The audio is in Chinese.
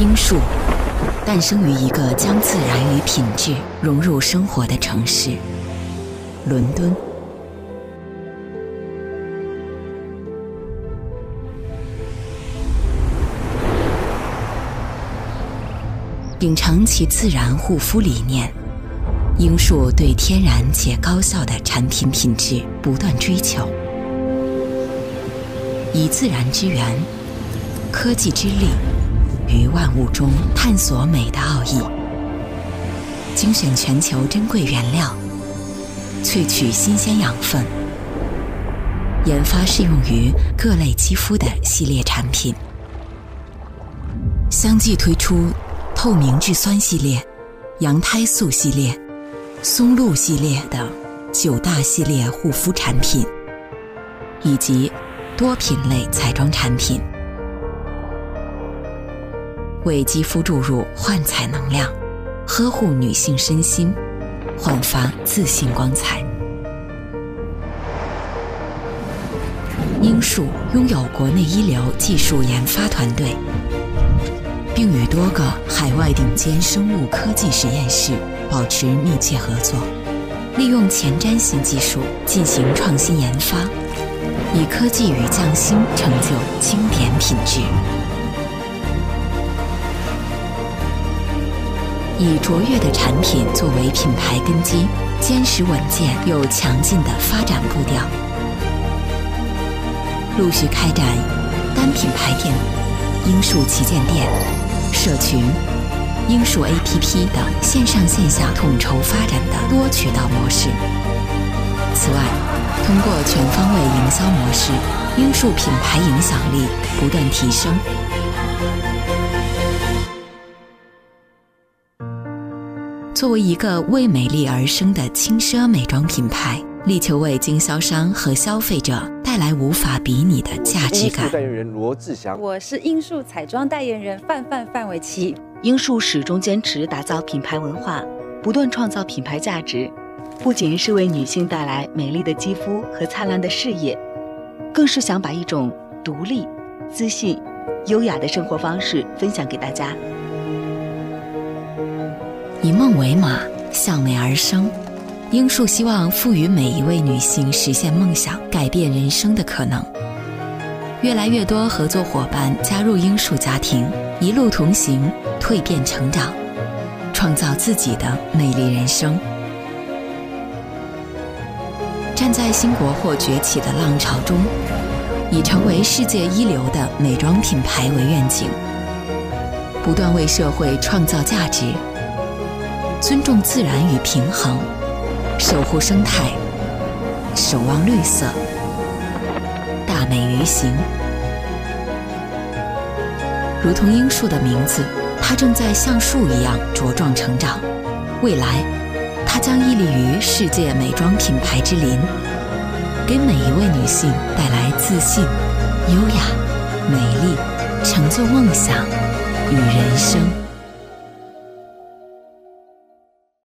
罂粟诞生于一个将自然与品质融入生活的城市——伦敦。秉承其自然护肤理念，罂粟对天然且高效的产品品质不断追求，以自然之源、科技之力于万物中探索美的奥义，精选全球珍贵原料，萃取新鲜养分，研发适用于各类肌肤的系列产品，相继推出透明质酸系列、羊胎素系列、松露系列等9大系列护肤产品，以及多品类彩妆产品，为肌肤注入焕彩能量，呵护女性身心，焕发自信光彩。罂粟拥有国内一流技术研发团队，并与多个海外顶尖生物科技实验室保持密切合作，利用前瞻性技术进行创新研发，以科技与匠心成就经典品质。以卓越的产品作为品牌根基，坚实稳健又强劲的发展步调，陆续开展单品牌店、罂粟旗舰店、社群、罂粟 APP 等线上线下统筹发展的多渠道模式。此外，通过全方位营销模式，罂粟品牌影响力不断提升。作为一个为美丽而生的轻奢美妆品牌，力求为经销商和消费者带来无法比拟的价值感。 罂粟代言人罗志祥， 我是罂粟彩妆代言人范玮琪。 罂粟始终坚持打造品牌文化，不断创造品牌价值，不仅是为女性带来美丽的肌肤和灿烂的事业，更是想把一种独立、自信、优雅的生活方式分享给大家。 以梦为马，向美而生，罂粟希望赋予每一位女性实现梦想、改变人生的可能。越来越多合作伙伴加入罂粟家庭，一路同行，蜕变成长，创造自己的美丽人生。站在新国货崛起的浪潮中，以成为世界一流的美妆品牌为愿景，不断为社会创造价值，尊重自然与平衡，守护生态，守望绿色，大美于行。如同罂粟的名字，它正在像树一样茁壮成长。未来，它将屹立于世界美妆品牌之林，给每一位女性带来自信、优雅、美丽，成就梦想与人生。